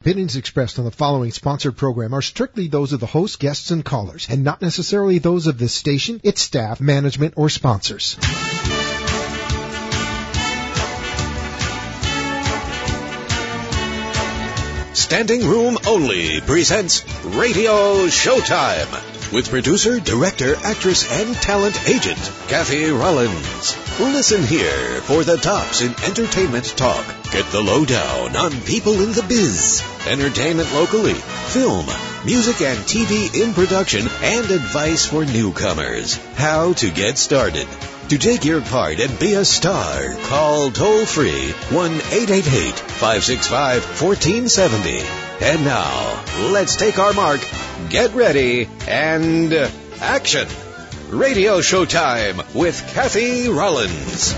Opinions expressed on the following sponsored program are strictly those of the host, guests, and callers, and not necessarily those of this station, its staff, management, or sponsors. Standing Room Only presents Radio Showtime with producer, director, actress, and talent agent Kathy Rollins. Listen here for the tops in entertainment talk. Get the lowdown on people in the biz, entertainment locally, film, music and TV in production, and advice for newcomers. How to get started. To take your part and be a star, call toll-free 1-888-565-1470. And now, let's take our mark, get ready, and action! Radio Showtime with Kathy Rollins.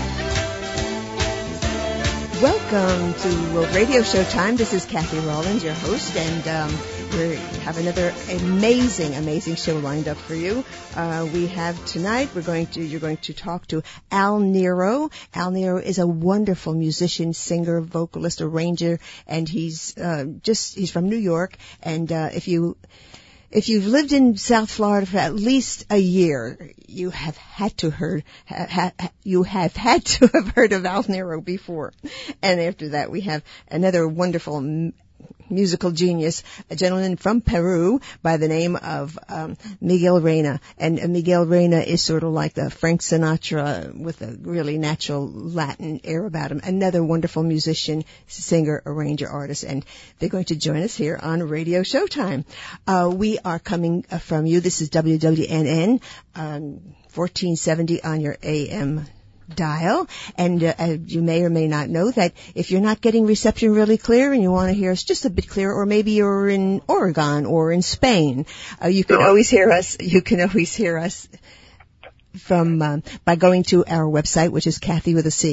Welcome to Radio Showtime. This is Kathy Rollins, your host, and we have another amazing show lined up for you. We have tonight, you're going to talk to Al Nero. Al Nero is a wonderful musician, singer, vocalist, arranger, and he's from New York. And if you've lived in South Florida for at least a year, you have had to have heard of Al Nero before. And after that, we have another wonderful musical genius, a gentleman from Peru by the name of Miguel Reyna. And Miguel Reyna is sort of like the Frank Sinatra with a really natural Latin air about him. Another wonderful musician, singer, arranger, artist. And they're going to join us here on Radio Showtime. We are coming from you. This is WWNN 1470 on your AM dial, and you may or may not know that if you're not getting reception really clear and you want to hear us just a bit clearer, or maybe you're in Oregon or in Spain, you can always hear us. You can always hear us from by going to our website, which is Kathy with a C,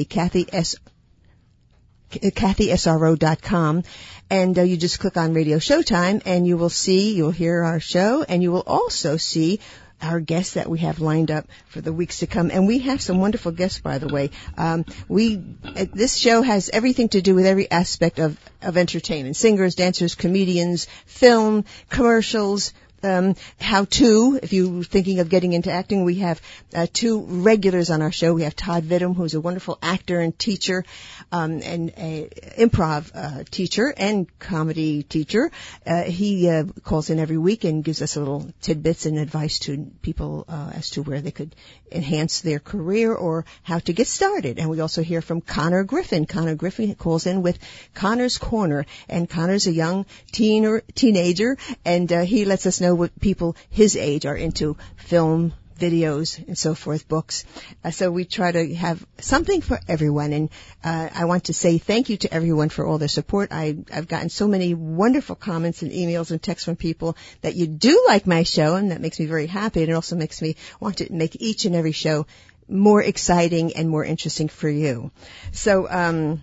KathySRO.com, and you just click on Radio Showtime, and you'll hear our show, and you will also see our guests that we have lined up for the weeks to come. And we have some wonderful guests, by the way. This show has everything to do with every aspect of entertainment. Singers, dancers, comedians, film, commercials, how-to. If you're thinking of getting into acting, we have two regulars on our show. We have Todd Vidham, who's a wonderful actor and teacher, and a improv teacher and comedy teacher. He calls in every week and gives us a little tidbits and advice to people as to where they could enhance their career or how to get started. And we also hear from Connor Griffin. Connor Griffin calls in with Connor's Corner, and Connor's a young teenager, and he lets us know what people his age are into: film, videos, and so forth, books. So we try to have something for everyone. And I want to say thank you to everyone for all their support. I've gotten so many wonderful comments and emails and texts from people that you do like my show, and that makes me very happy. And it also makes me want to make each and every show more exciting and more interesting for you. So I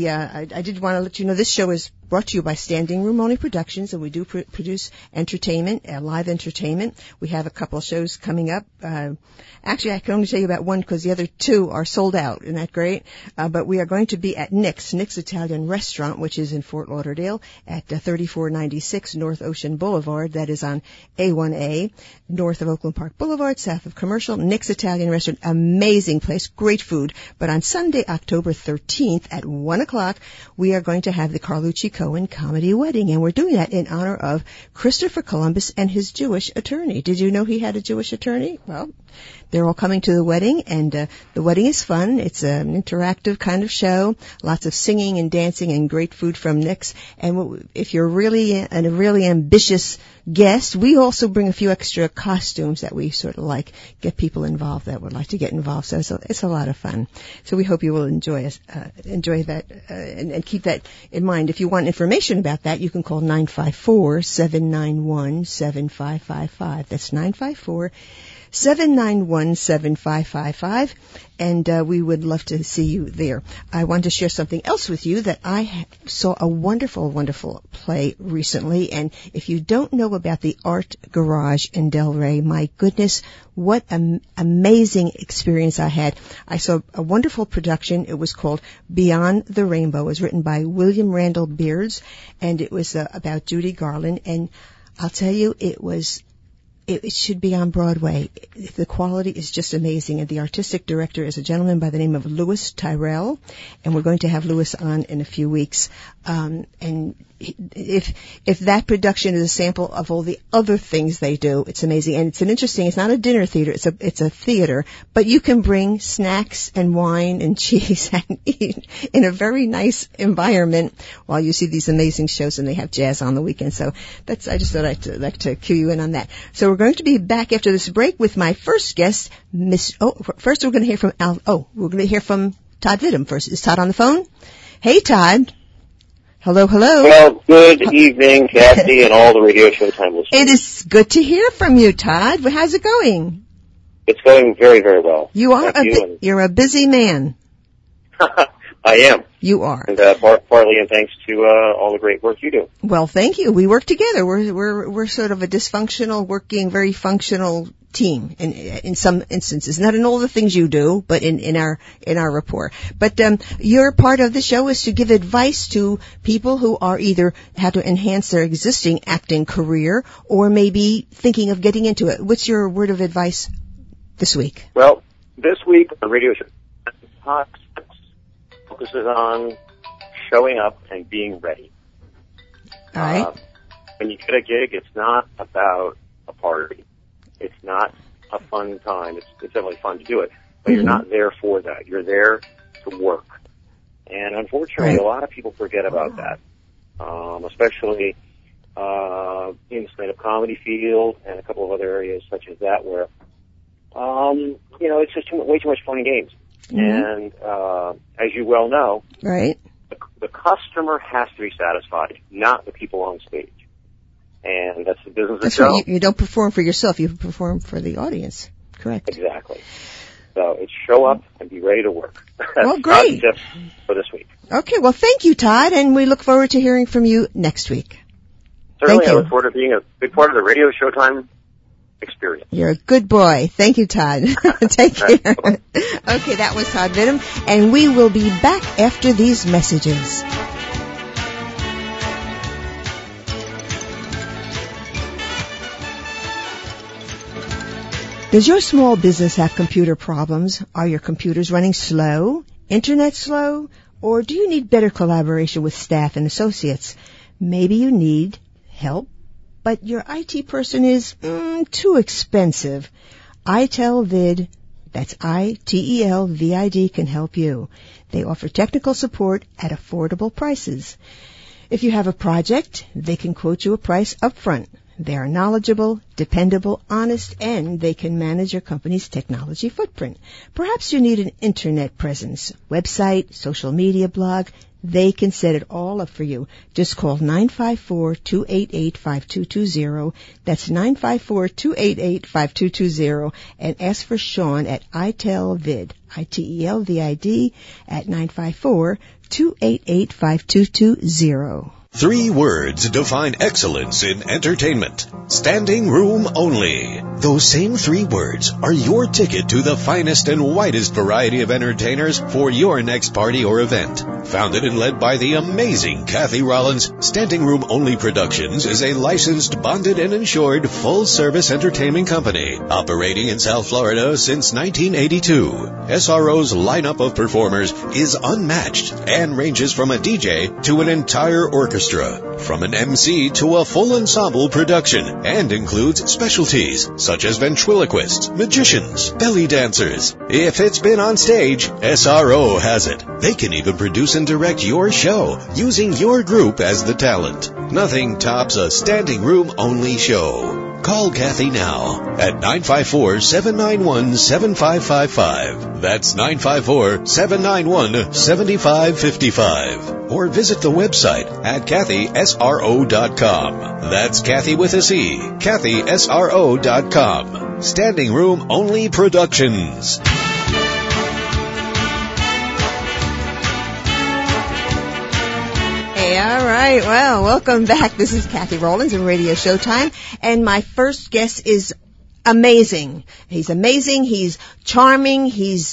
did want to let you know this show is brought to you by Standing Room Only Productions, and we do produce entertainment, live entertainment. We have a couple of shows coming up. Actually, I can only tell you about one because the other two are sold out. Isn't that great? But we are going to be at Nick's Italian Restaurant, which is in Fort Lauderdale at 3496 North Ocean Boulevard. That is on A1A, north of Oakland Park Boulevard, south of Commercial. Nick's Italian Restaurant, amazing place, great food. But on Sunday, October 13th at 1 o'clock, we are going to have the Carlucci Cohen Comedy Wedding, and we're doing that in honor of Christopher Columbus and his Jewish attorney. Did you know he had a Jewish attorney? Well, they're all coming to the wedding, and the wedding is fun. It's an interactive kind of show, lots of singing and dancing and great food from Nick's. And if you're really a really ambitious guest, we also bring a few extra costumes that we sort of get people involved that would like to get involved. So it's a lot of fun. So we hope you will enjoy that and keep that in mind. If you want information about that, you can call 954-791-7555. That's 954 791-7555, and we would love to see you there. I want to share something else with you that I saw a wonderful, wonderful play recently, and if you don't know about the Art Garage in Delray, my goodness, what an amazing experience I had. I saw a wonderful production. It was called Beyond the Rainbow. It was written by William Randall Beards, and it was about Judy Garland, and I'll tell you, it should be on Broadway. The quality is just amazing. And the artistic director is a gentleman by the name of Louis Tyrell. And we're going to have Louis on in a few weeks. And if that production is a sample of all the other things they do, it's amazing. And it's it's not a dinner theater, it's a theater. But you can bring snacks and wine and cheese and eat in a very nice environment while you see these amazing shows, and they have jazz on the weekend. So I just thought I'd like to cue you in on that. So we're going to be back after this break with my first guest, first we're going to hear from we're going to hear from Todd Vidham first. Is Todd on the phone? Hey, Todd. Hello. Well, good evening, Kathy, and all the Radio Showtime listeners. It is good to hear from you, Todd. How's it going? It's going very, very well. You're a busy man. I am. You are. And partly in thanks to all the great work you do. Well, thank you. We work together. We're sort of a dysfunctional, working, very functional team in some instances. Not in all the things you do, but in our rapport. But your part of the show is to give advice to people who are either have to enhance their existing acting career or maybe thinking of getting into it. What's your word of advice this week? Well, this week on Radio Show focuses on showing up and being ready. All right. When you get a gig, it's not about a party. It's not a fun time. It's definitely fun to do it, but you're not there for that. You're there to work. And unfortunately, a lot of people forget about that, especially in the stand-up comedy field and a couple of other areas such as that where, it's just way too much fun and games. And as you well know, right, the customer has to be satisfied, not the people on stage. And that's the business of the show. Right. You don't perform for yourself, you perform for the audience. Correct. Exactly. So it's show up and be ready to work. Well, great. That's for this week. Okay, well, thank you, Todd, and we look forward to hearing from you next week. Certainly, I look forward to being a big part of the Radio Showtime experience. You're a good boy. Thank you, Todd. Take care. Okay, that was Todd Vidham, and we will be back after these messages. Does your small business have computer problems? Are your computers running slow, internet slow, or do you need better collaboration with staff and associates? Maybe you need help, but your IT person is too expensive. ITELVID, that's ITELVID, can help you. They offer technical support at affordable prices. If you have a project, they can quote you a price up front. They are knowledgeable, dependable, honest, and they can manage your company's technology footprint. Perhaps you need an internet presence, website, social media blog. They can set it all up for you. Just call 954-288-5220. That's 954-288-5220, and ask for Sean at ITELVID, ITELVID, at 954-288-5220. 3 words define excellence in entertainment. Standing room only. Those same 3 words are your ticket to the finest and widest variety of entertainers for your next party or event. Founded and led by the amazing Kathy Rollins, Standing Room Only Productions is a licensed, bonded, and insured full-service entertainment company operating in South Florida since 1982. SRO's lineup of performers is unmatched and ranges from a DJ to an entire orchestra, from an MC to a full ensemble production, and includes specialties such as ventriloquists, magicians, belly dancers. If it's been on stage, SRO has it. They can even produce and direct your show using your group as the talent. Nothing tops a standing room only show. Call Kathy now at 954-791-7555. That's 954-791-7555. Or visit the website at KathySRO.com. That's Kathy with a C, KathySRO.com. Standing Room Only Productions. Hey, all right. Well, welcome back. This is Kathy Rollins in Radio Showtime, and my first guest is amazing. He's amazing. He's charming. He's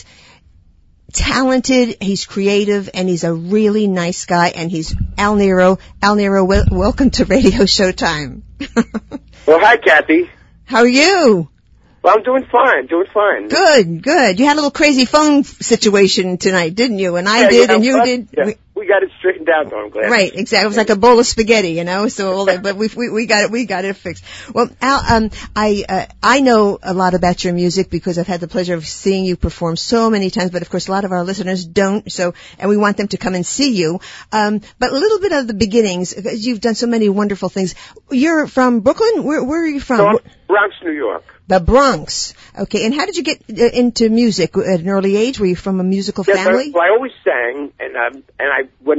talented. He's creative, and he's a really nice guy. And he's Al Nero. Al Nero, welcome to Radio Showtime. Well, hi, Kathy. How are you? Well, I'm doing fine. Good. You had a little crazy phone situation tonight, didn't you? And I did, and you did. Yeah. We got it straightened out, though. I'm glad. Right, exactly. It was like a bowl of spaghetti, you know. So, but we got it fixed. Well, Al, I know a lot about your music because I've had the pleasure of seeing you perform so many times. But of course, a lot of our listeners don't. So, and we want them to come and see you. But a little bit of the beginnings. You've done so many wonderful things. You're from Brooklyn. Where are you from? So I'm Bronx, New York. The Bronx. Okay, and how did you get into music at an early age? Were you from a musical family? I always sang, when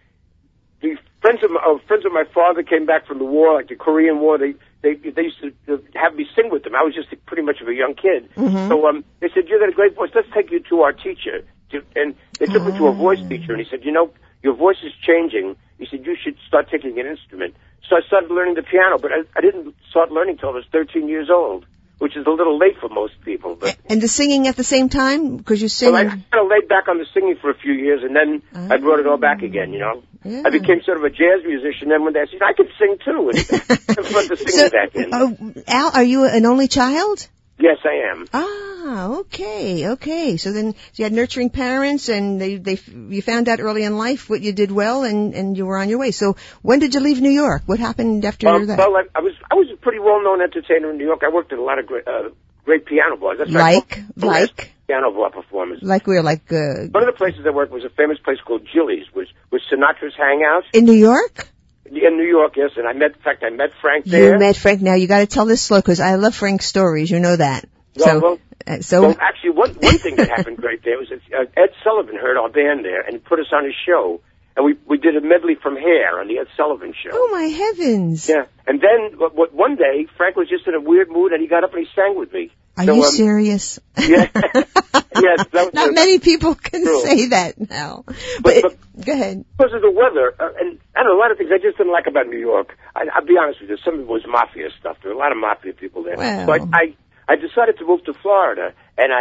the friends of my father came back from the war, like the Korean War, they used to have me sing with them. I was just pretty much of a young kid. Mm-hmm. So they said, "You got a great voice. Let's take you to our teacher." And they took me to a voice teacher, and he said, "You know, your voice is changing." He said, "You should start taking an instrument." So I started learning the piano, but I didn't start learning till I was 13 years old, which is a little late for most people. But and the singing at the same time? Because you sing... Well, I kind of laid back on the singing for a few years, and then I brought it all back again, you know. Yeah. I became sort of a jazz musician, then one day I said, I could sing too. And I brought the singing back in. Al, are you an only child? Yes, I am. Ah, okay. So then you had nurturing parents, and you found out early in life what you did well, and you were on your way. So when did you leave New York? What happened after that? Well, I was a pretty well-known entertainer in New York. I worked at a lot of great piano bars. That's like piano bar performers. Like one of the places I worked was a famous place called Jilly's, which was Sinatra's hangout in New York. In New York, yes, and I met Frank there. You met Frank. Now you got to tell this slow because I love Frank's stories. You know that. Well, actually, one thing that happened great there was that Ed Sullivan heard our band there and put us on his show, and we did a medley from Hair on the Ed Sullivan show. Oh my heavens! Yeah, and then one day Frank was just in a weird mood, and he got up and he sang with me. Are you serious? Yeah. Yes. Not many people can say that now. But go ahead. Because of the weather, and I don't know, a lot of things I just didn't like about New York. I'll be honest with you, some of it was mafia stuff. There were a lot of mafia people there. Well. So I decided to move to Florida, and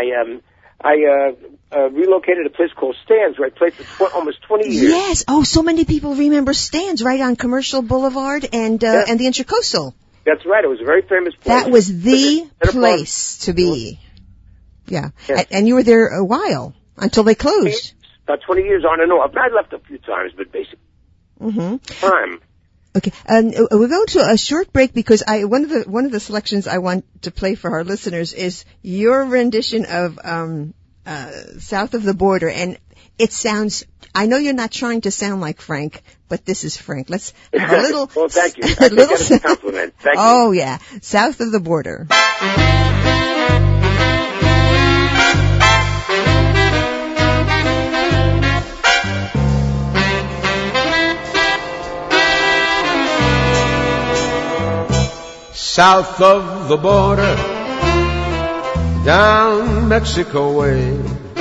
I relocated to a place called Stan's, where I played for almost 20 years. Yes. Oh, so many people remember Stan's right on Commercial Boulevard and the Intracoastal. That's right. It was a very famous place. That was the place to be. Yeah. Yes. And you were there a while until they closed. About 20 years on and off. I left a few times, but basically time. Okay. We're going to a short break because one of the selections I want to play for our listeners is your rendition of South of the Border, and it sounds. I know you're not trying to sound like Frank, but this is Frank. Let's have a little. Well, thank you. I think that's a compliment. Thank you. Oh yeah, South of the Border. South of the border, down Mexico way.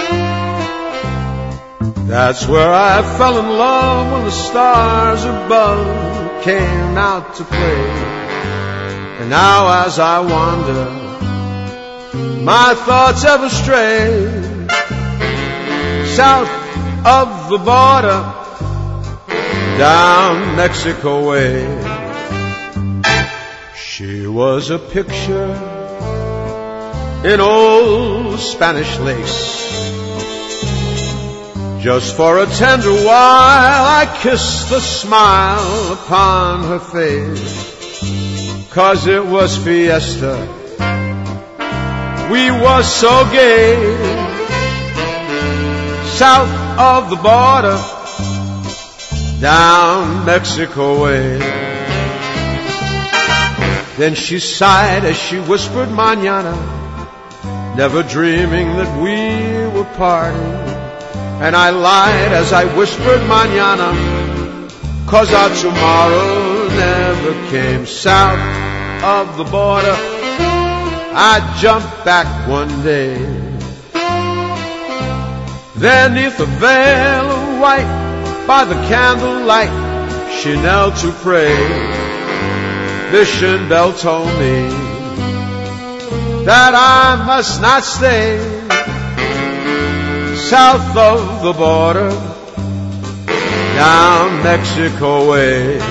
That's where I fell in love when the stars above came out to play. And now as I wander, my thoughts ever stray. South of the border, down Mexico way. She was a picture in old Spanish lace. Just for a tender while I kissed the smile upon her face. 'Cause it was fiesta, we was so gay. South of the border, down Mexico way. Then she sighed as she whispered mañana, never dreaming that we were parting. And I lied as I whispered mañana, 'cause our tomorrow never came. South of the border, I jumped back one day. Then neath the veil of white, by the candlelight, she knelt to pray. Mission bell told me that I must not stay south of the border, down Mexico way.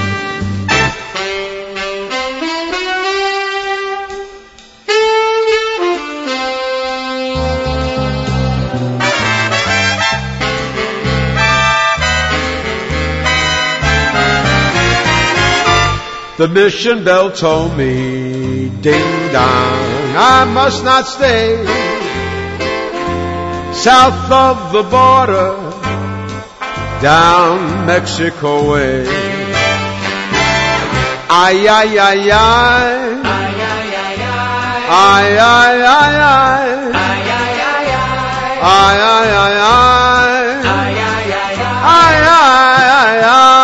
The mission bell told me, ding dong, I must not stay south of the border, down Mexico way. Ay, ay, ay, ay. Ay, ay, ay, ay. Ay, ay, ay, ay. Ay, ay, ay, ay.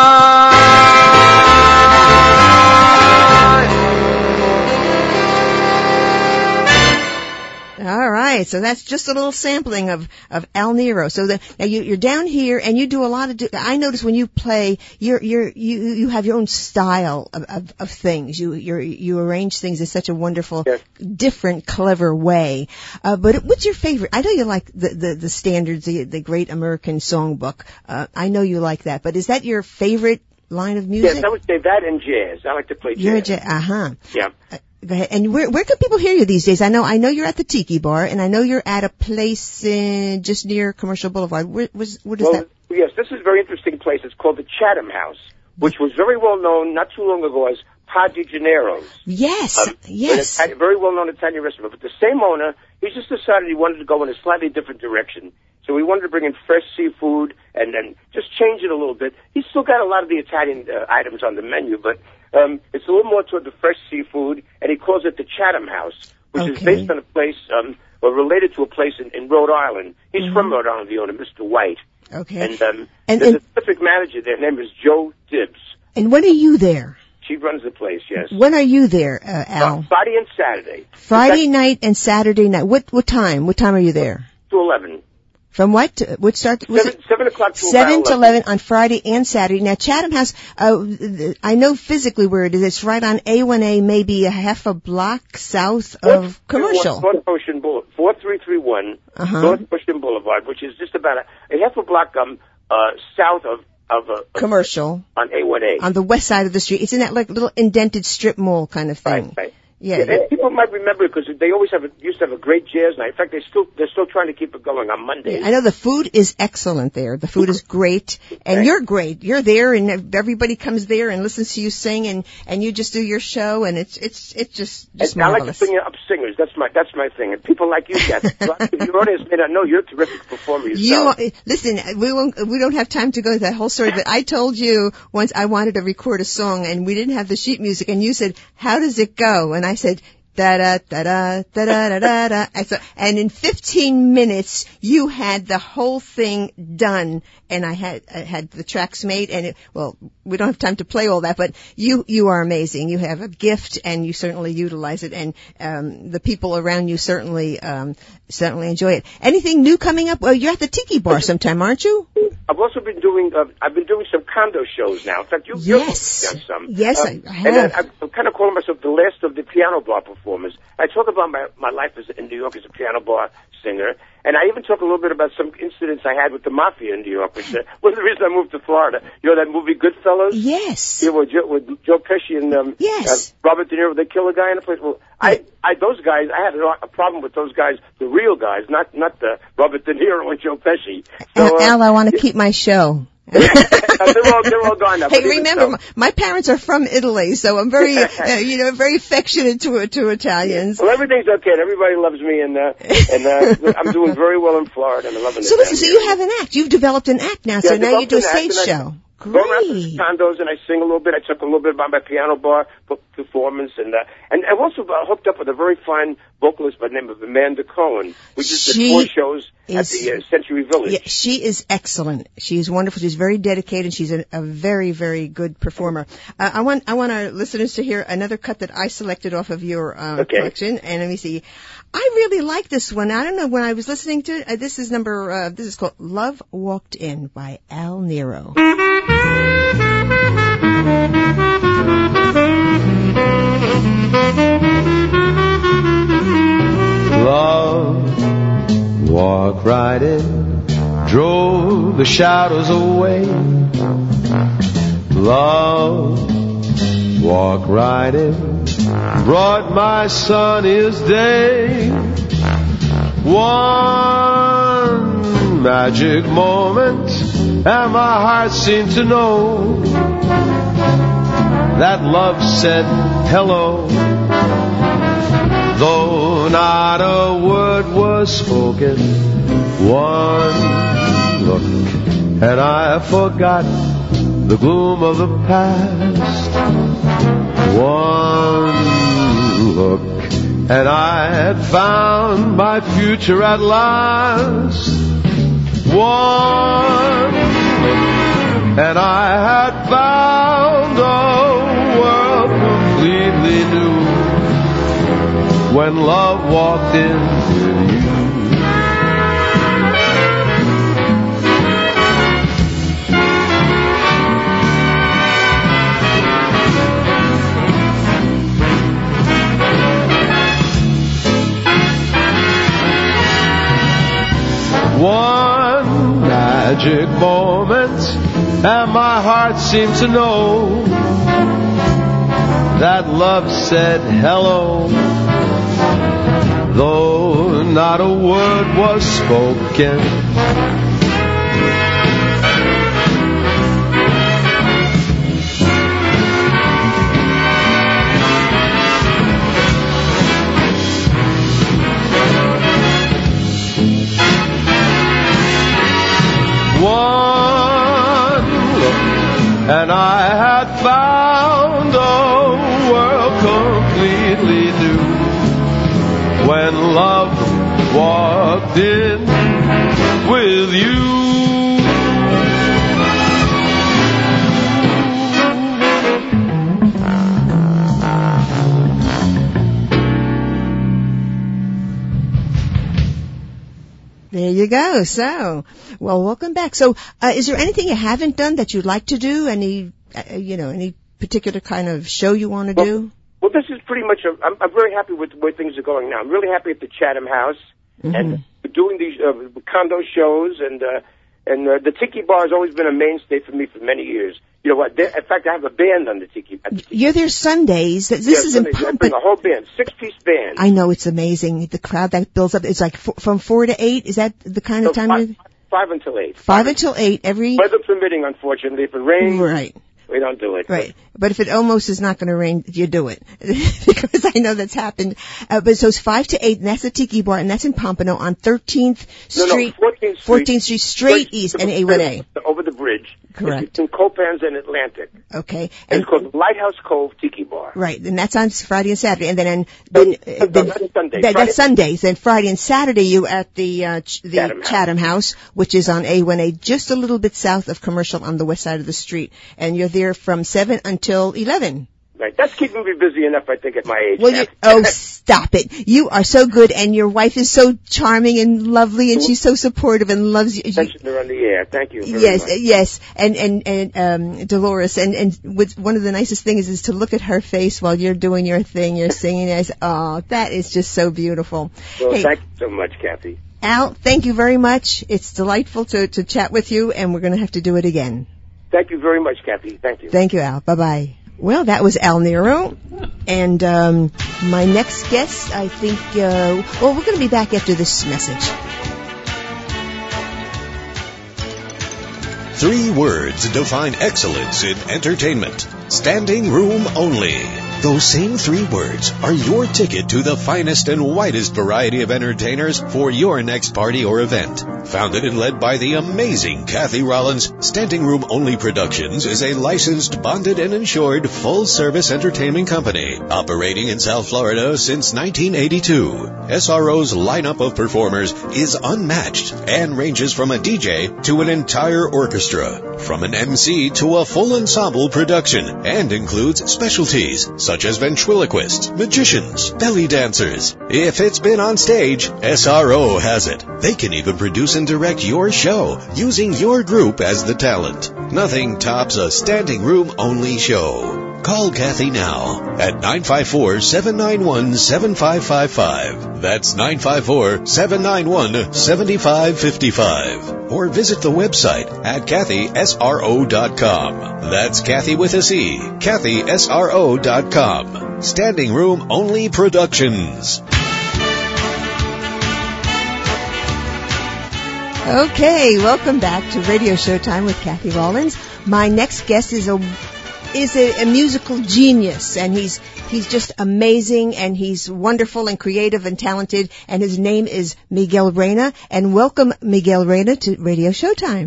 All right, so that's just a little sampling of Al Nero. So now you're down here and you do a lot of. I notice when you play, you have your own style of things. You arrange things in such a wonderful, different, clever way. But what's your favorite? I know you like the standards, the Great American Songbook. I know you like that. But is that your favorite line of music? Yes, I would say that and jazz. I like to play jazz. Yeah. Go ahead. And where can people hear you these days? I know you're at the Tiki Bar, and I know you're at a place just near Commercial Boulevard. What is that? Yes, this is a very interesting place. It's called the Chatham House, which was very well known not too long ago as Padre Gennaro's. Yes, yes. A very well known Italian restaurant. But the same owner, he just decided he wanted to go in a slightly different direction. So he wanted to bring in fresh seafood and then just change it a little bit. He's still got a lot of the Italian items on the menu, but it's a little more toward the fresh seafood, and he calls it the Chatham House, which is based on a place, or related to a place in Rhode Island. He's from Rhode Island, the owner, Mr. White. Okay. And there's a terrific manager there. Her name is Joe Dibbs. And when are you there? She runs the place, yes. When are you there, Al? Friday and Saturday. Friday night and Saturday night. What time? What time are you there? To 11. From what? What start? 7 o'clock to 7 to 11 on Friday and Saturday. Now, Chatham House, I know physically where it is. It's right on A1A, maybe a half a block south of Commercial. North Ocean Boulevard, 4331 North Ocean Boulevard, which is just about a half a block south of Commercial. On A1A. On the west side of the street. It's in that like little indented strip mall kind of thing. Right. Yeah. And people might remember because they always used to have a great jazz night. In fact, they're still trying to keep it going on Mondays. Yeah, I know the food is excellent there. The food is great, and you're great. You're there, and everybody comes there and listens to you sing, and you just do your show, and it's just marvelous. I like to bring up singers. That's my thing. And people like you, Kathy. Your audience may not know you're a terrific performer yourself. Listen, we don't have time to go to that whole story, but I told you once I wanted to record a song, and we didn't have the sheet music, and you said, "How does it go?" And I said, da da da da da da da da. And in 15 minutes, you had the whole thing done, and I had the tracks made. And we don't have time to play all that, but you are amazing. You have a gift, and you certainly utilize it, and the people around you certainly enjoy it. Anything new coming up? Well, you're at the Tiki Bar sometime, aren't you? I've also been doing some condo shows now. In fact, you've done some. Yes, I have. And I'm kind of calling myself the last of the piano bar performers. I talk about my life in New York as a piano bar singer, and I even talk a little bit about some incidents I had with the mafia in New York, which was the reason I moved to Florida. You know that movie Goodfellas? Yes. Yeah, with Joe Pesci and Robert De Niro, they kill a guy in a place. Well, those guys, I had a problem with those guys, the real guys, not the Robert De Niro and Joe Pesci. So, Al, I want to keep my show. they're all gone now. Hey, remember, my parents are from Italy, so I'm very, very affectionate to Italians. Well, everything's okay. Everybody loves me, and I'm doing very well in Florida, and I'm loving it. So listen, so you have an act. You've developed an act now, so now you do a stage show. Great. Go around to the condos and I sing a little bit. I talk a little bit about my piano bar performance, and I'm also hooked up with a very fine vocalist by the name of Amanda Cohen, which is the 4 shows at the Century Village. Yeah, she is excellent. She is wonderful. She's very dedicated. She's a very, very good performer. I want our listeners to hear another cut that I selected off of your collection, and let me see. I really like this one. I don't know, when I was listening to it, this is called Love Walked In by Al Nero. Love walked right in, drove the shadows away. Love walked right in, brought my sunniest day. One magic moment, and my heart seemed to know that love said hello. Though not a word was spoken, one look, and I forgot the gloom of the past. One look, and I had found my future at last. One look, and I had found a world completely new when love walked in with you. One magic moment, and my heart seemed to know that love said hello. Though not a word was spoken, one look, and I had found a world completely new when love walked in with you. There you go. So, well, welcome back. So, is there anything you haven't done that you'd like to do? Any particular kind of show you want to do? Well, this is pretty much I'm very happy with the way things are going now. I'm really happy at the Chatham House, and doing these condo shows, and the Tiki Bar has always been a mainstay for me for many years. You know what? In fact, I have a band on the Tiki. You're there Sundays. This is Sundays. I bring a whole band, 6-piece band. I know, it's amazing. The crowd that builds up. It's like from 4 to 8. Is that the kind of time? 5 until 8. 5 until 8 every. Weather permitting, unfortunately. If it rains, right. We don't do it. Right. But if it almost is not going to rain, you do it. Because I know that's happened. But so it's 5 to 8, and that's the Tiki Bar, and that's in Pompano on 13th Street. No, 14th Street, straight east, and A1A. Over the bridge. Correct. It's in Copans and Atlantic. Okay. And it's called Lighthouse Cove Tiki Bar. Right. And that's on Friday and Saturday. And then Sunday. That's Sundays. Then Friday and Saturday you at the Chatham House, which is on A1A, just a little bit south of Commercial on the west side of the street. And you're there from 7 until 11. Right. That's keeping me busy enough, I think, at my age. Well, stop it. You are so good, and your wife is so charming and lovely, and she's so supportive and loves you. Mentioned her on the air. Thank you very much. Yes. And Dolores, and one of the nicest things is to look at her face while you're doing your thing, you're singing. That is just so beautiful. Well, thank you so much, Kathy. Al, thank you very much. It's delightful to chat with you, and we're going to have to do it again. Thank you very much, Kathy. Thank you. Thank you, Al. Bye-bye. Well, that was Al Nero. And my next guest, I think, we're going to be back after this message. 3 words define excellence in entertainment. Standing room only. Those same 3 words are your ticket to the finest and widest variety of entertainers for your next party or event. Founded and led by the amazing Kathy Rollins, Standing Room Only Productions is a licensed, bonded, and insured full-service entertainment company operating in South Florida since 1982. SRO's lineup of performers is unmatched and ranges from a DJ to an entire orchestra, from an MC to a full ensemble production, and includes specialties such as ventriloquists, magicians, belly dancers. If it's been on stage, SRO has it. They can even produce and direct your show using your group as the talent. Nothing tops a Standing Room Only show. Call Kathy now at 954-791-7555. That's 954-791-7555. Or visit the website at kathysro.com. That's Kathy with a C. kathysro.com. Standing Room Only Productions. Okay, welcome back to Radio Showtime with Kathy Rollins. My next guest is a musical genius, and he's just amazing, and he's wonderful and creative and talented, and his name is Miguel Reyna. And welcome, Miguel Reyna, to Radio Showtime.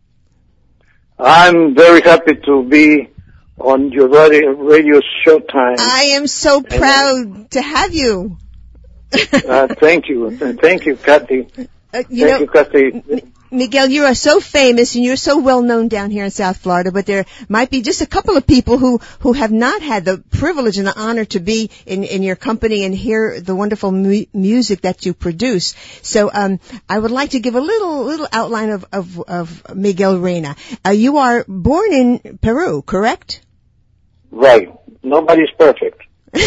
I'm very happy to be on your Radio Showtime. I am so proud to have you. Thank you. Thank you, Kathy. Thank you, Kathy. Miguel, you are so famous and you're so well known down here in South Florida, but there might be just a couple of people who have not had the privilege and the honor to be in your company and hear the wonderful music that you produce. So I would like to give a little outline of Miguel Reyna. You are born in Peru, correct? Right. Nobody's perfect.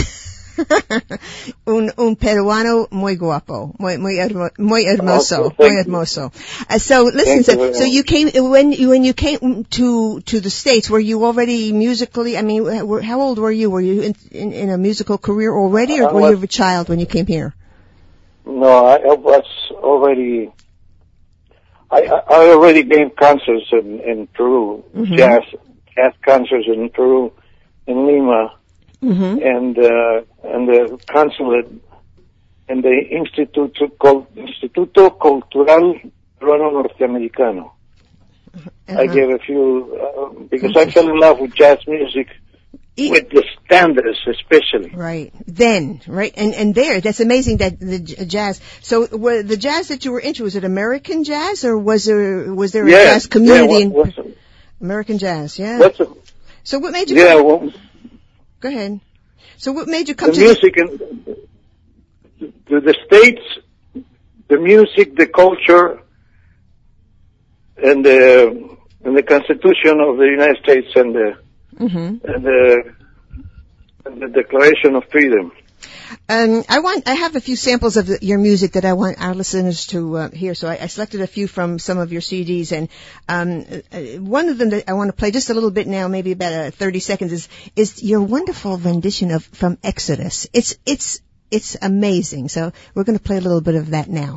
un peruano muy guapo, muy hermoso, Okay, muy hermoso. So listen, so you came when you came to the States. Were you already musically? I mean, how old were you? Were you in a musical career already, or were you a child when you came here? No, I was already. I already gave concerts in Peru, Mm-hmm. jazz concerts in Peru, in Lima. Mm-hmm. And the consulate and the Instituto Cultural Peruano Norteamericano. Uh-huh. I gave a few, because I fell in love with jazz music, with the standards especially. Right. Then, right. And there, that's amazing that the jazz, so the jazz that you were into, was it American jazz, or was there a jazz community in American jazz? Yeah. So what made you Go ahead. So what made you come the to music the States, the music, the culture, and the Constitution of the United States, and the Declaration of Freedom. I have a few samples of your music that I want our listeners to hear. So I selected a few from some of your CDs, and one of them that I want to play just a little bit now, maybe about 30 seconds, is your wonderful rendition from Exodus. It's amazing. So we're going to play a little bit of that now.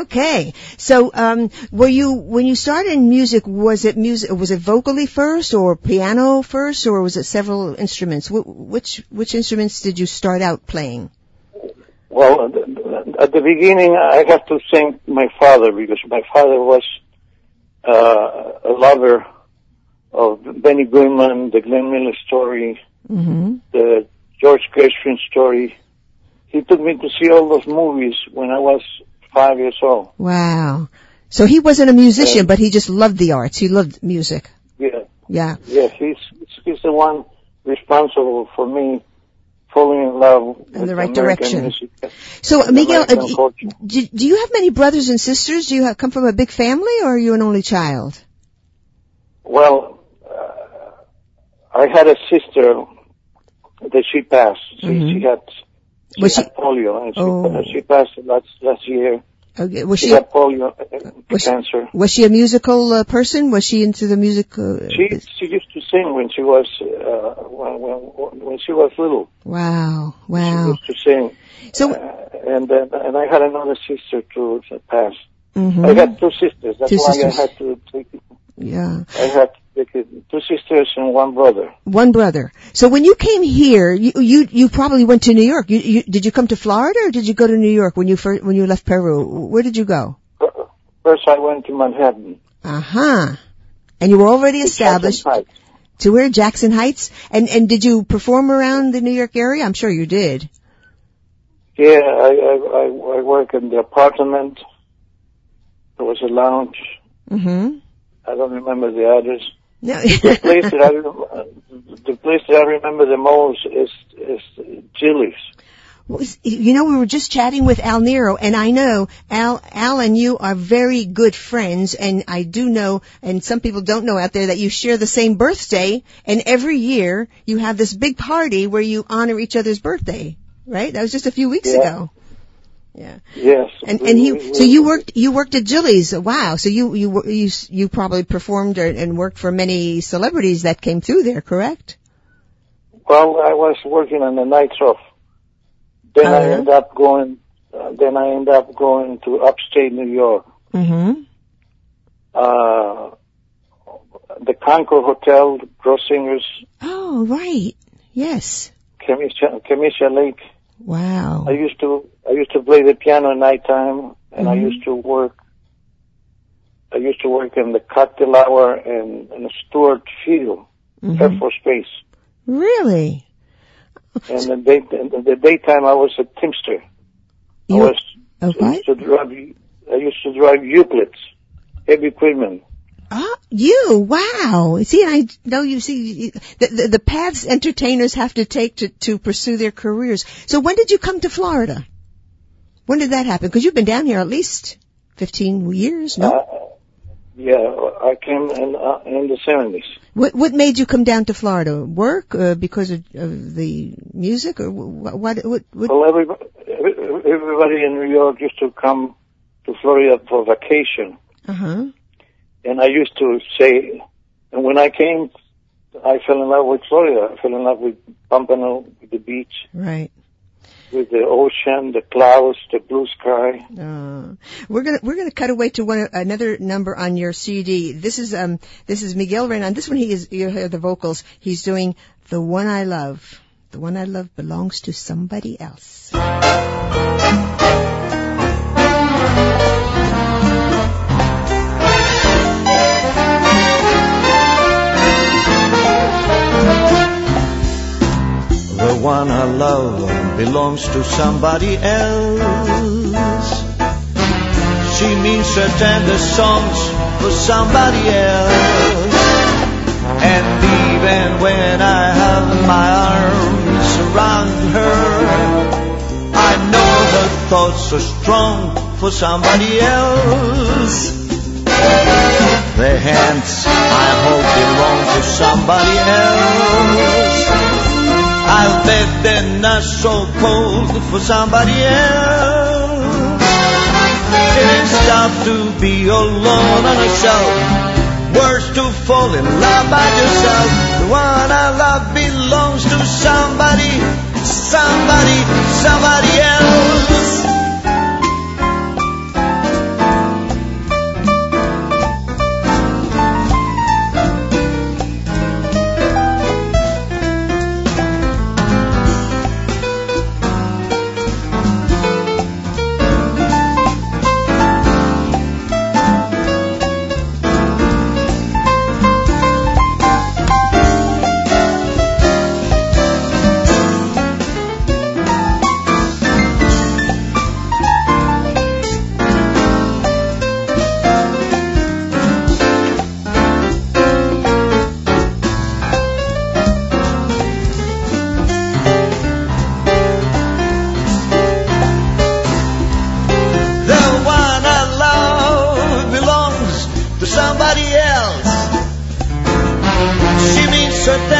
Okay. So, when you started in music, was it vocally first or piano first, or was it several instruments? Which instruments did you start out playing? Well, at the beginning, I have to thank my father, because my father was a lover of Benny Goodman, the Glenn Miller story, the George Gershwin story. He took me to see all those movies when I was 5 years old. Wow. So he wasn't a musician, but he just loved the arts. He loved music. Yeah. Yeah. Yeah, he's the one responsible for me falling in love in with the right American direction. Music. So, Miguel, culture. do you have many brothers and sisters? Do you come from a big family, or are you an only child? Well, I had a sister that she passed. She had polio, and she passed last year. Okay. Was she had polio, cancer. Was she a musical person? Was she into the music? She used to sing when she was when she was little. Wow. She used to sing. So and I had another sister too that passed. I had two sisters. That's why I had to take it. Yeah. I had two sisters and one brother. One brother. So when you came here, you probably went to New York. Did you come to Florida, or did you go to New York when you left Peru? Where did you go? First, I went to Manhattan. And you were already established. To where? Jackson Heights. And did you perform around the New York area? I'm sure you did. Yeah, I work in the apartment. There was a lounge. I don't remember the address. No. The place that I remember the most is Gillies. You know, we were just chatting with Al Nero, and I know Al and you are very good friends, and I do know, and some people don't know out there, that you share the same birthday, and every year you have this big party where you honor each other's birthday, right? That was just a few weeks ago. Yeah. Yes. And you worked at Gillies. Wow. So you probably performed and worked for many celebrities that came through there, correct? Well, I was working on the nights off. Then I ended up going to upstate New York. The Concord Hotel, Gross Singers. Oh, right. Yes. Chemisha Lake. Wow. I used to play the piano at nighttime, and I used to work in the cocktail hour and Stuart Field, Air Force Base. Really? And in the daytime, I was a teamster. I used to drive Euclids, heavy equipment. Wow. See, I know the paths entertainers have to take to pursue their careers. So when did you come to Florida? When did that happen? Because you've been down here at least 15 years, no? Yeah, I came in the 70s. What made you come down to Florida? Work? Because of the music? Or what? Well, everybody in New York used to come to Florida for vacation. And I used to say, and when I came, I fell in love with Florida. I fell in love with Pompano, with the beach. Right. With the ocean, the clouds, the blue sky. We're gonna cut away to another number on your CD. This is Miguel Renan. This one you hear the vocals. He's doing The One I Love. The One I Love belongs to somebody else. The one I love belongs to somebody else. She means her tender songs for somebody else. And even when I have my arms around her, I know her thoughts are strong for somebody else. The hands I hold belong to somebody else. I'll bet they're not so cold for somebody else. It's tough to be alone on a shelf. Worse to fall in love by yourself. The one I love belongs to somebody else.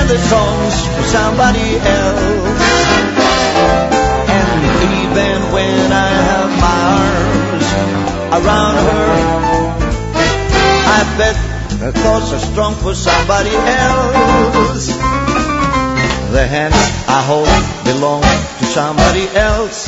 the songs for somebody else. And even when I have my arms around her, I bet her thoughts are strong for somebody else. The hand I hold belongs to somebody else.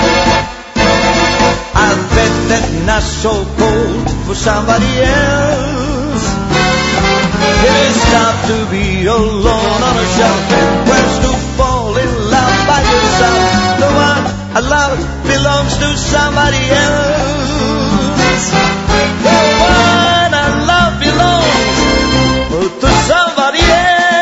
I bet that not so cold for somebody else. It is tough to be alone on a shelf, where's to fall in love by yourself. The one I love belongs to somebody else. The one I love belongs to somebody else.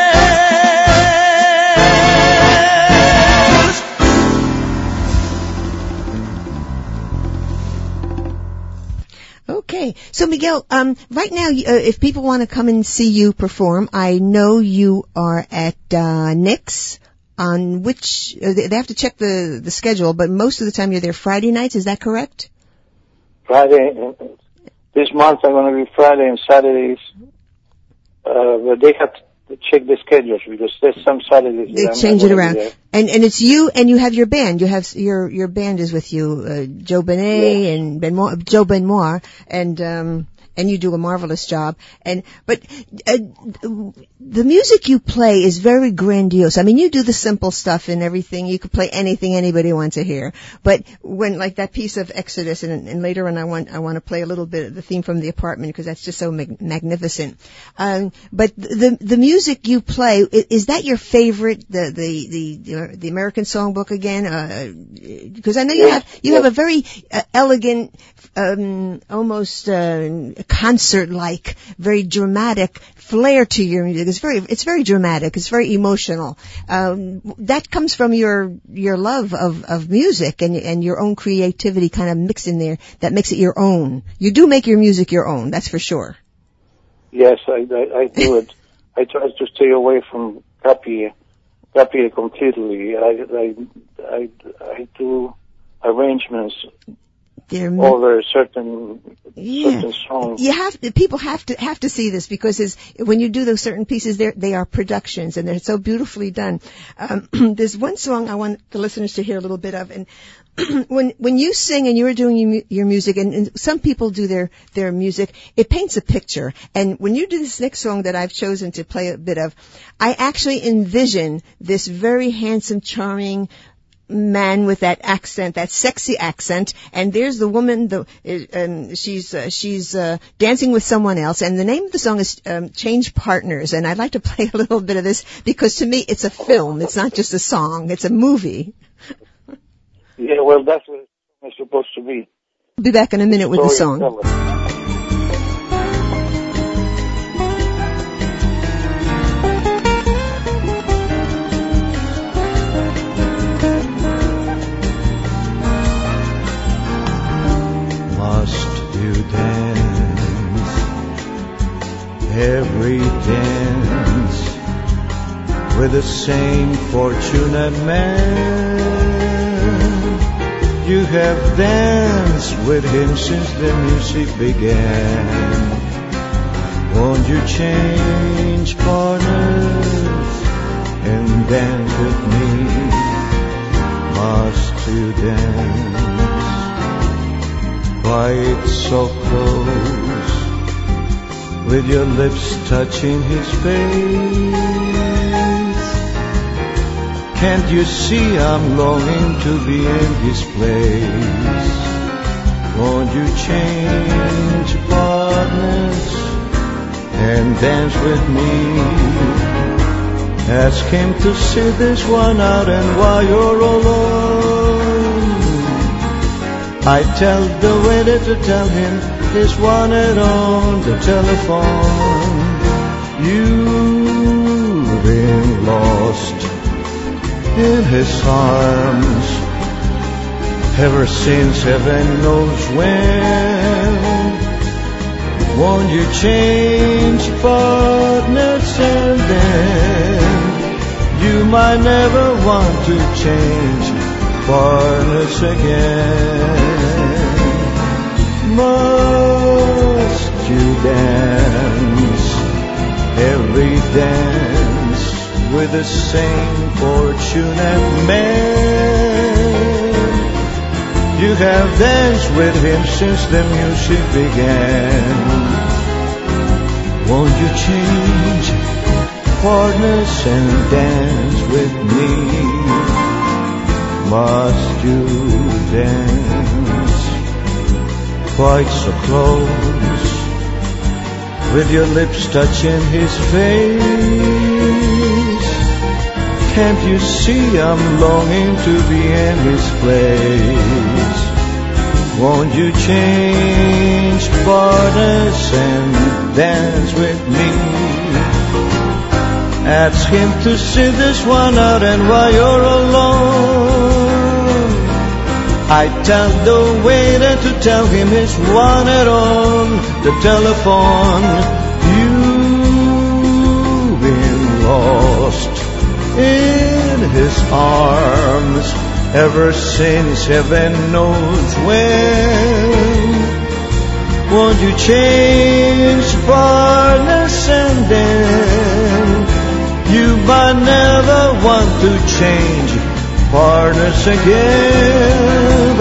Okay, so Miguel, right now, if people want to come and see you perform, I know you are at Nick's, on which they have to check the schedule, but most of the time you're there Friday nights. Is that correct? Friday. This month I'm going to be Friday and Saturdays, but they have to check the schedules because there's some Saturdays they change it around. And it's you, and you have your band. You have your band is with you, Joe Benet and Joe Benoit, and you do a marvelous job. But the music you play is very grandiose. I mean, you do the simple stuff and everything. You could play anything anybody wants to hear. But when, like that piece of Exodus, and later on I want to play a little bit of the theme from The Apartment because that's just so magnificent. But the music you play, is that your favorite? The American Songbook again? Because I know you have a very elegant, almost concert-like, very dramatic flair to your music. It's very dramatic. It's very emotional. That comes from your love of music and your own creativity kind of mixed in there that makes it your own. You do make your music your own, that's for sure. Yes, I do it. I try to stay away from copy completely. I do arrangements over certain songs. People have to see this because when you do those certain pieces, they are productions and they're so beautifully done. There's one song I want the listeners to hear a little bit of, and when you sing and you're doing your music, and some people do their music, it paints a picture. And when you do this next song that I've chosen to play a bit of, I actually envision this very handsome, charming man with that accent, that sexy accent, and there's the woman, she's dancing with someone else, and the name of the song is Change Partners, and I'd like to play a little bit of this because to me it's a film, it's not just a song, it's a movie. Yeah, well, that's what it's supposed to be. I'll be back in a minute with the song. Must you dance every dance with the same fortunate man? You have danced with him since the music began. Won't you change partners and dance with me? Must you dance quite so close, with your lips touching his face? Can't you see I'm longing to be in his place? Won't you change partners and dance with me? Ask him to sit this one out, and while you're alone, I tell the waiter to tell him he's wanted on the telephone. You've been lost in his arms ever since heaven knows when. Won't you change partners and then you might never want to change partners again? Must you dance every dance with the same fortunate man. You have danced with him since the music began. Won't you change partners and dance with me? Must you dance quite so close, with your lips touching his face? Can't you see I'm longing to be in his place? Won't you change partners and dance with me? Ask him to sit this one out, and while you're alone, I tell the waiter to tell him it's wanted on the telephone. You've been lost in his arms ever since heaven knows when. Won't you change partners and then you might never want to change partners again.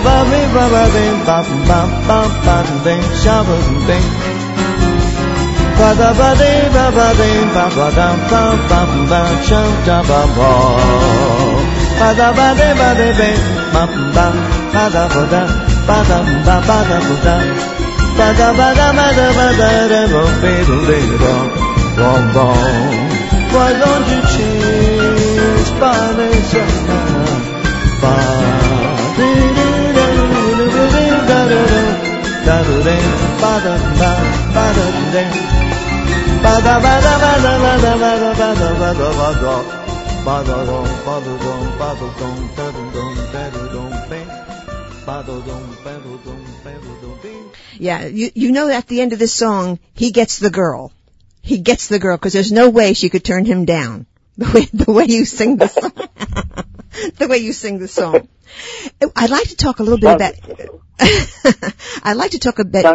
Why don't you change partners and Yeah, you know at the end of this song, he gets the girl. He gets the girl, because there's no way she could turn him down. The way you sing the song. The way you sing the song. I'd like to talk a little bit about... I'd like to talk a bit...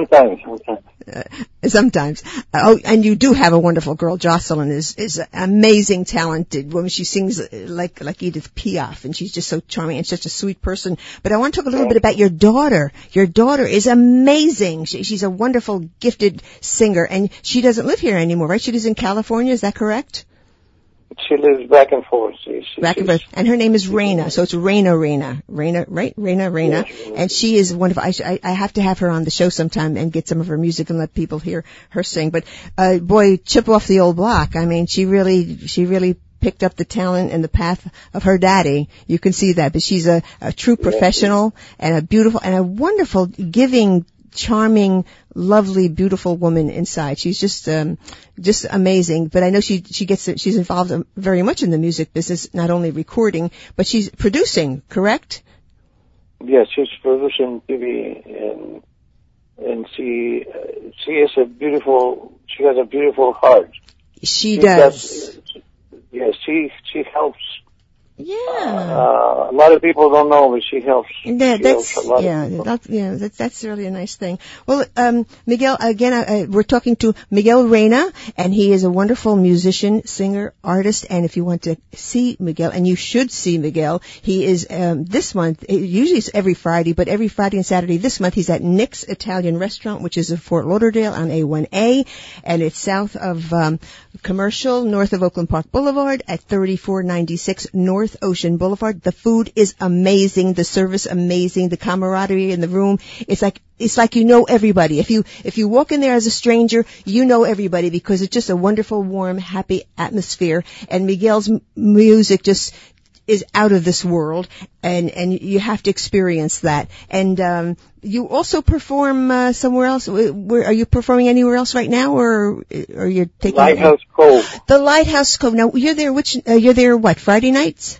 Sometimes. Oh, and you do have a wonderful girl. Jocelyn is amazing, talented woman. She sings like Edith Piaf, and she's just so charming and such a sweet person. But I want to talk a little bit about your daughter. Your daughter is amazing. She's a wonderful, gifted singer, and she doesn't live here anymore, right? She lives in California. Is that correct? She lives back and forth. Back and forth. And her name is Raina. So it's Raina, right? Raina. Yes, and she is wonderful. I have to have her on the show sometime and get some of her music and let people hear her sing. But, boy, chip off the old block. I mean, she really picked up the talent and the path of her daddy. You can see that. But she's a true professional and a beautiful and a wonderful, giving, charming, lovely, beautiful woman inside. She's just amazing. But I know she's involved very much in the music business, not only recording, but she's producing, correct? Yes, she's producing TV, and she has a beautiful heart. She does. Yes, she helps. Yeah. A lot of people don't know, but she helps. That's really a nice thing. Well, Miguel, again, we're talking to Miguel Reina, and he is a wonderful musician, singer, artist. And if you want to see Miguel, and you should see Miguel, he is this month. Usually it's every Friday, but every Friday and Saturday this month he's at Nick's Italian Restaurant, which is in Fort Lauderdale on A1A, and it's south of Commercial, north of Oakland Park Boulevard at 3496 North Ocean Boulevard. The food is amazing, the service amazing, the camaraderie in the room. It's like you know everybody. If you walk in there as a stranger, you know everybody, because it's just a wonderful, warm, happy atmosphere. And Miguel's music just is out of this world, and you have to experience that. And you also perform somewhere else. Are you performing anywhere else right now, or you're taking Lighthouse Cove? The Lighthouse Cove. Now you're there. You're there? What, Friday nights?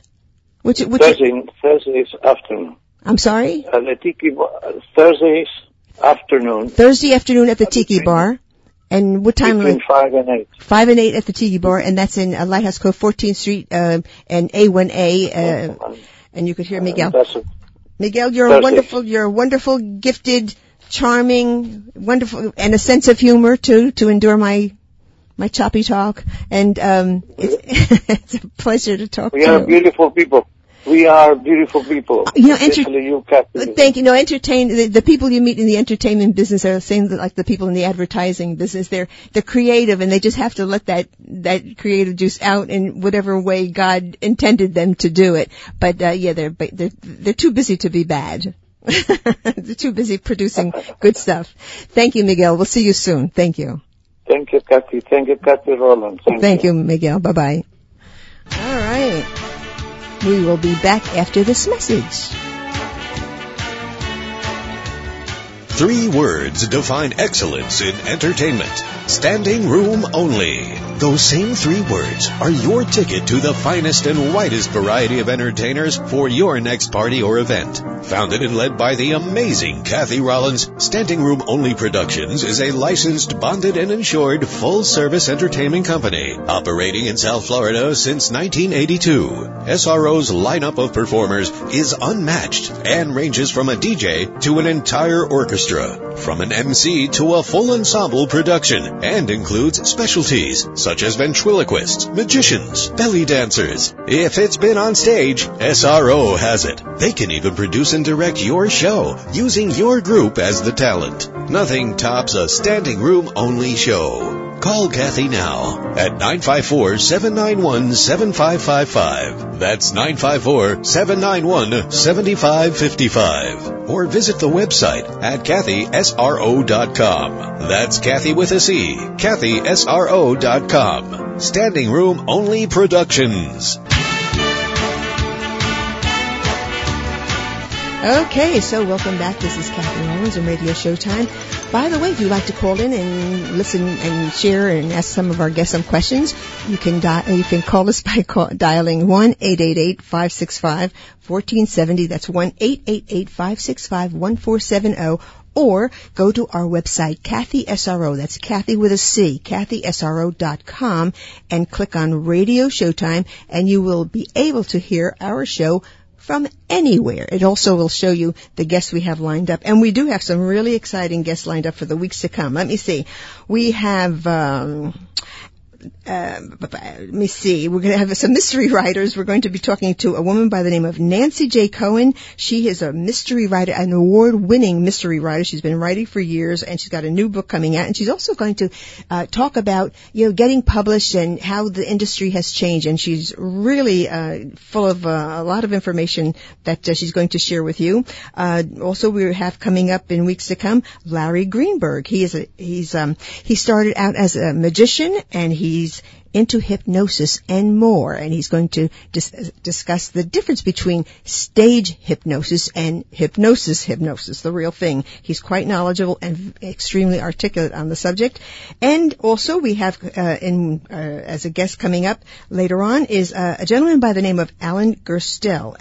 Thursdays afternoon. I'm sorry. At the Tiki Bar. Thursdays afternoon. Thursday afternoon at the Tiki Bar. And what time? Between 5 and 8. 5 and 8 at the Tiki Bar, and that's in Lighthouse Cove, 14th Street, and A1A, and you could hear Miguel. Miguel, you're a wonderful, gifted, charming, wonderful, and a sense of humor to endure my my choppy talk, and it's a pleasure to talk to you. We are beautiful people. We are beautiful people. Especially you, Kathy. Thank you. No, the people you meet in the entertainment business are the same like the people in the advertising business. They're creative, and they just have to let that creative juice out in whatever way God intended them to do it. But they're too busy to be bad. They're too busy producing good stuff. Thank you, Miguel. We'll see you soon. Thank you. Thank you, Kathy. Thank you, Kathy Rowland. Thank you, Miguel. Bye-bye. All right. We will be back after this message. 3 words define excellence in entertainment. Standing room only. Those same 3 words are your ticket to the finest and widest variety of entertainers for your next party or event. Founded and led by the amazing Kathy Rollins, Standing Room Only Productions is a licensed, bonded, and insured full-service entertainment company operating in South Florida since 1982. SRO's lineup of performers is unmatched and ranges from a DJ to an entire orchestra, from an MC to a full ensemble production, and includes specialties such as ventriloquists, magicians, belly dancers. If it's been on stage, SRO has it. They can even produce and direct your show using your group as the talent. Nothing tops a standing room only show. Call Kathy now at 954-791-7555. That's 954-791-7555. Or visit the website at KathySRO.com. That's Kathy with a C. KathySRO.com. Standing Room Only Productions. Okay, so welcome back. This is Kathy Rollins on Radio Showtime. By the way, if you'd like to call in and listen and share and ask some of our guests some questions, you can call us by dialing 1-888-565-1470. That's 1-888-565-1470. Or go to our website, Kathy SRO, that's Kathy with a C, KathySRO.com, and click on Radio Showtime, and you will be able to hear our show from anywhere. It also will show you the guests we have lined up. And we do have some really exciting guests lined up for the weeks to come. Let me see. We have, let me see. We're going to have some mystery writers. We're going to be talking to a woman by the name of Nancy J. Cohen. She is a mystery writer, an award-winning mystery writer. She's been writing for years, and she's got a new book coming out. And she's also going to talk about, getting published and how the industry has changed. And she's really full of a lot of information that she's going to share with you. Also, we have coming up in weeks to come Larry Greenberg. He started out as a magician, and he's into hypnosis and more, and he's going to discuss the difference between stage hypnosis and hypnosis, the real thing. He's quite knowledgeable and extremely articulate on the subject. And also we have as a guest coming up later on is a gentleman by the name of Alan Gerstel.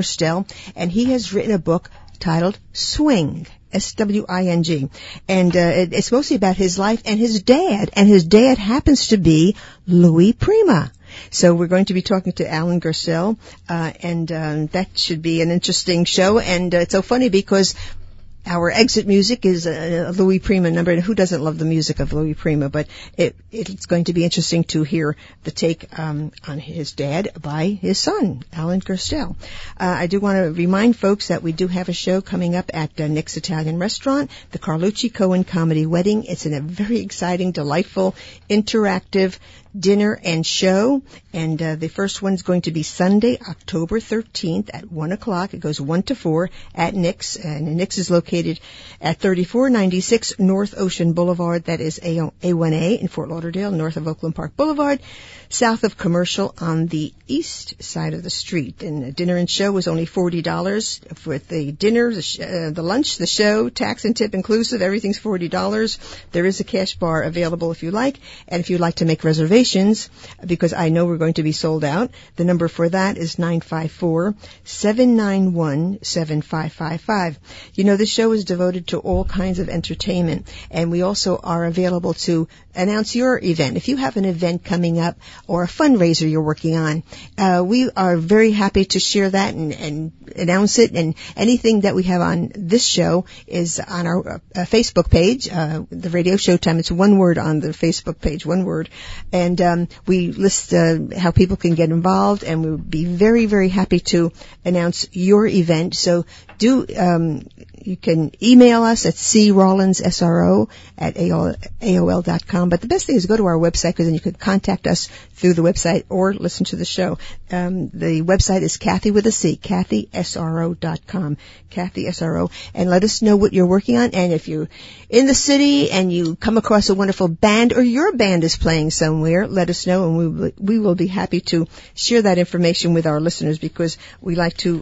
And he has written a book titled Swing. S-W-I-N-G. And it's mostly about his life and his dad. And his dad happens to be Louis Prima. So we're going to be talking to Alan Gerstel, and that should be an interesting show. And it's so funny because our exit music is a Louis Prima number, and who doesn't love the music of Louis Prima? But it's going to be interesting to hear the take on his dad by his son, Alan Gerstel. I do want to remind folks that we do have a show coming up at Nick's Italian Restaurant, the Carlucci Cohen Comedy Wedding. It's a very exciting, delightful, interactive dinner and show, and the first one's going to be Sunday, October 13th at 1 o'clock. It goes 1 to 4 at Nick's, and Nick's is located at 3496 North Ocean Boulevard. That is A1A in Fort Lauderdale, north of Oakland Park Boulevard, south of Commercial on the east side of the street. And the dinner and show was only $40 for the dinner, the lunch, the show, tax and tip inclusive. Everything's $40. There is a cash bar available if you like, and if you'd like to make reservations, because I know we're going to be sold out, the number for that is 954-791-7555. This show is devoted to all kinds of entertainment, and we also are available to announce your event. If you have an event coming up or a fundraiser you're working on, we are very happy to share that and announce it. And anything that we have on this show is on our Facebook page, the Radio Showtime. It's one word on the Facebook page, one word. And we list how people can get involved, and we would be very, very happy to announce your event. So you can email us at crawlinssro@aol.com. But the best thing is go to our website, because then you can contact us through the website or listen to the show. The website is Kathy with a C, KathySRO.com, Kathy SRO, and let us know what you're working on. And if you're in the city and you come across a wonderful band, or your band is playing somewhere, let us know, and we will be happy to share that information with our listeners, because we like to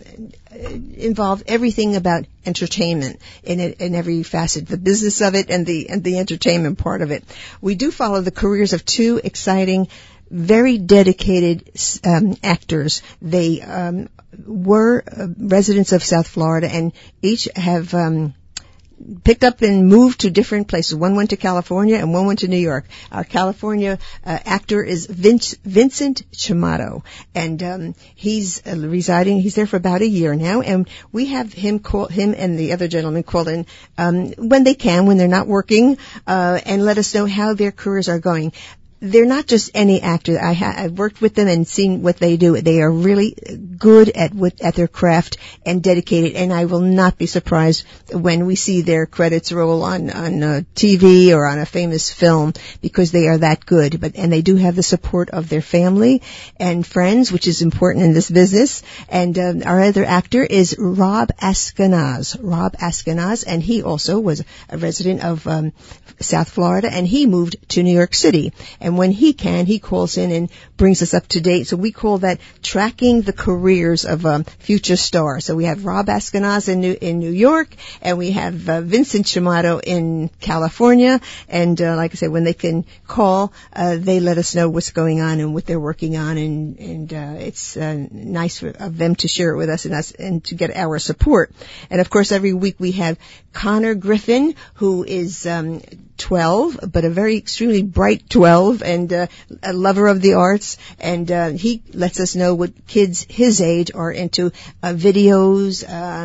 involve everything about entertainment in every facet, the business of it and the entertainment part of it. We do follow the careers of two exciting, very dedicated actors. They were residents of South Florida, and each have picked up and moved to different places. One went to California and one went to New York. Our California actor is Vincent Chimato, and he's residing. He's there for about a year now, and we have him and the other gentleman call in when they can, when they're not working, and let us know how their careers are going. They're not just any actor. I've worked with them and seen what they do. They are really good at their craft and dedicated, and I will not be surprised when we see their credits roll on TV or on a famous film, because they are that good. And they do have the support of their family and friends, which is important in this business. And our other actor is Rob Askenaz. And he also was a resident of South Florida, and he moved to New York City. And when he can, he calls in and brings us up to date. So we call that tracking the careers of future stars. So we have Rob Askenaz in New York, and we have Vincent Chimato in California. And like I said, when they can call, they let us know what's going on and what they're working on. And it's nice of them to share it with us and to get our support. And of course, every week we have Connor Griffin, who is 12, but a very extremely bright 12, and a lover of the arts. And he lets us know what kids his age are into, videos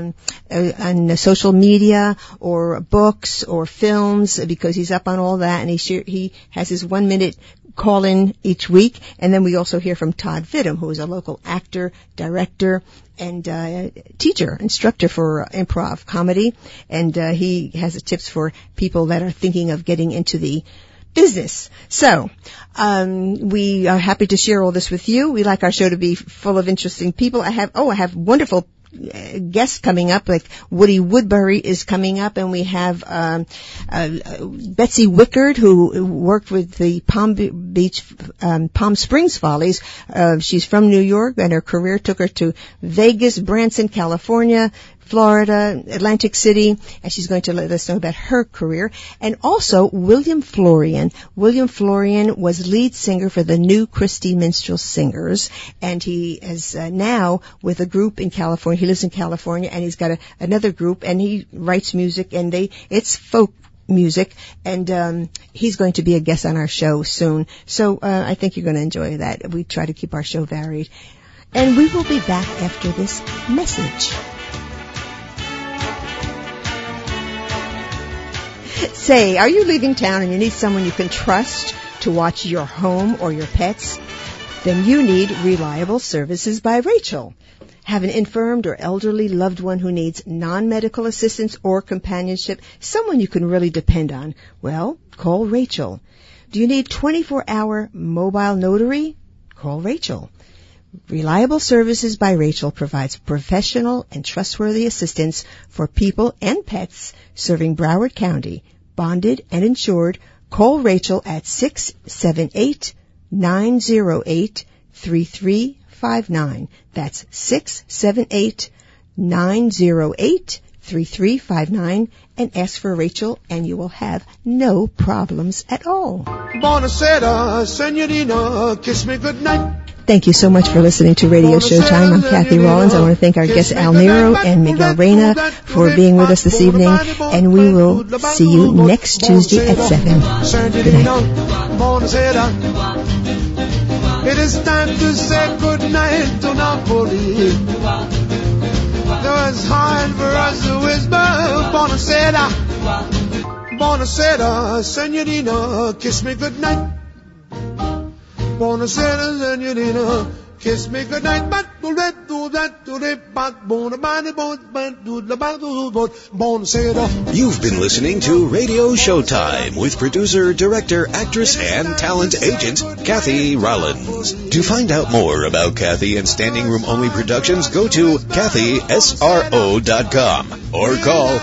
on social media, or books, or films, because he's up on all that. And he has his 1 minute call in each week. And then we also hear from Todd Fittum, who is a local actor, director, and teacher, instructor for improv comedy. And he has tips for people that are thinking of getting into the business. So we are happy to share all this with you. We like our show to be full of interesting people. I have wonderful guests coming up, like Woody Woodbury is coming up, and we have Betsy Wickard, who worked with the Palm Springs Follies. She's from New York, and her career took her to Vegas, Branson, California, Florida, Atlantic City, and she's going to let us know about her career. And also William Florian. William Florian was lead singer for the New Christie Minstrel Singers, and he is now with a group in California. He lives in California, and he's got another group, and he writes music, and it's folk music, and he's going to be a guest on our show soon. So I think you're going to enjoy that. We try to keep our show varied. And we will be back after this message. Say, are you leaving town and you need someone you can trust to watch your home or your pets? Then you need Reliable Services by Rachel. Have an infirmed or elderly loved one who needs non-medical assistance or companionship, someone you can really depend on? Well, call Rachel. Do you need 24-hour mobile notary? Call Rachel. Reliable Services by Rachel provides professional and trustworthy assistance for people and pets serving Broward County. Bonded and insured. Call Rachel at 678-908-3359. That's 678-908-3359. 888-858-3359 and ask for Rachel, and you will have no problems at all. Buonasera, senorina, kiss me goodnight. Thank you so much for listening to Radio Showtime. I'm Kathy Rollins. I want to thank our guests Al Nero and Miguel Reyna for being with us this evening, and we will see you next Tuesday at 7. Good night. It is time to say goodnight to Napoli. Though it's hard for us to whisper, Buonasera, Buonasera, senorina, kiss me goodnight. Buonasera, senorina, kiss me goodnight. You've been listening to Radio Showtime with producer, director, actress, and talent agent Kathy Rollins. To find out more about Kathy and Standing Room Only Productions, go to KathySRO.com or call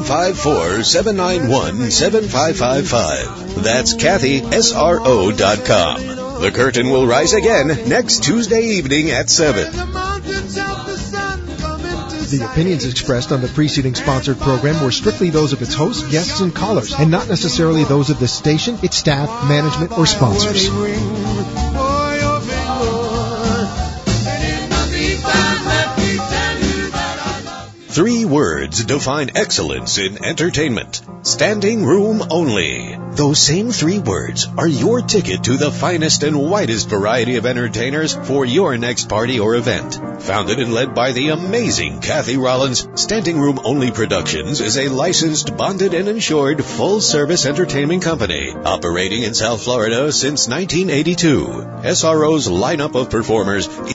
954-791-7555. That's KathySRO.com. The curtain will rise again next Tuesday evening at 7. The opinions expressed on the preceding sponsored program were strictly those of its hosts, guests, and callers, and not necessarily those of the station, its staff, management, or sponsors. 3 words define excellence in entertainment. Standing room only. Those same 3 words are your ticket to the finest and widest variety of entertainers for your next party or event. Founded and led by the amazing Kathy Rollins, Standing Room Only Productions is a licensed, bonded, and insured full-service entertainment company operating in South Florida since 1982. SRO's lineup of performers